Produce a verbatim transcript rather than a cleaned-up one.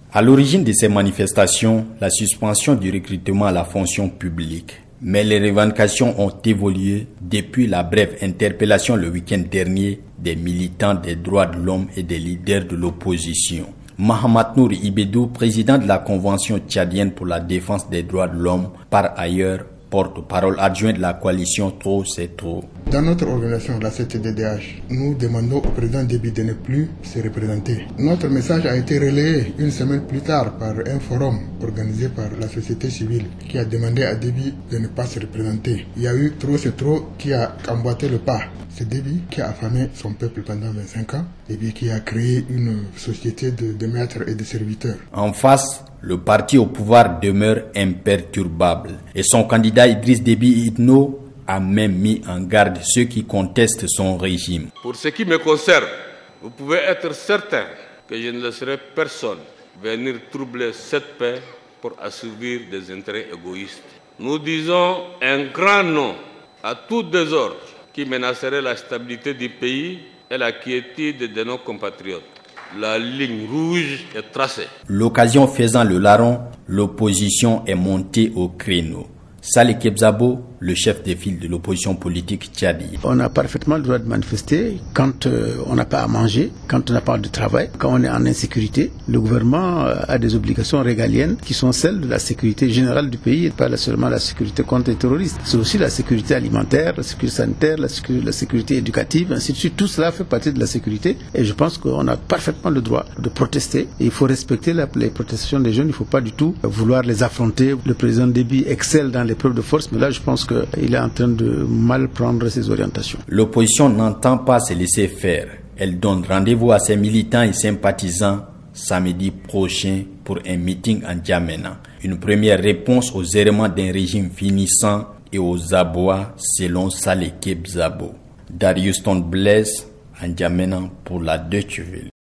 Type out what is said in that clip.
À l'origine de ces manifestations, la suspension du recrutement à la fonction publique. Mais les revendications ont évolué depuis la brève interpellation le week-end dernier des militants des droits de l'homme et des leaders de l'opposition. Mahamat Nour Ibedou, président de la Convention tchadienne pour la défense des droits de l'homme, par ailleurs porte-parole adjoint de la coalition Trop c'est trop. Dans notre organisation, la C T D D H, nous demandons au président Déby de ne plus se représenter. Notre message a été relayé une semaine plus tard par un forum organisé par la société civile qui a demandé à Déby de ne pas se représenter. Il y a eu Trop c'est trop qui a emboîté le pas. C'est Déby qui a affamé son peuple pendant vingt-cinq ans, Déby qui a créé une société de, de maîtres et de serviteurs. En face, le parti au pouvoir demeure imperturbable et son candidat Idriss Déby Itno a même mis en garde ceux qui contestent son régime. Pour ce qui me concerne, vous pouvez être certain que je ne laisserai personne venir troubler cette paix pour assouvir des intérêts égoïstes. Nous disons un grand non à tout désordre qui menacerait la stabilité du pays et la quiétude de nos compatriotes. La ligne rouge est tracée. L'occasion faisant le larron, l'opposition est montée au créneau. Saleh Kebzabo, le chef de file de l'opposition politique tchadienne. On a parfaitement le droit de manifester quand euh, on n'a pas à manger, quand on n'a pas de travail, quand on est en insécurité. Le gouvernement euh, a des obligations régaliennes qui sont celles de la sécurité générale du pays et pas seulement la sécurité contre les terroristes. C'est aussi la sécurité alimentaire, la sécurité sanitaire, la sécurité, la sécurité éducative, ainsi de suite. Tout cela fait partie de la sécurité et je pense qu'on a parfaitement le droit de protester. Et il faut respecter la, les protestations des jeunes, il ne faut pas du tout vouloir les affronter. Le président Déby excelle dans les preuves de force, mais là je pense qu'il est en train de mal prendre ses orientations. L'opposition n'entend pas se laisser faire. Elle donne rendez-vous à ses militants et sympathisants samedi prochain pour un meeting en N'Djamena. Une première réponse aux errements d'un régime finissant et aux abois selon Saleh Kebzabo. Darius Ton Blaise, en N'Djamena pour la Deutsche Welle.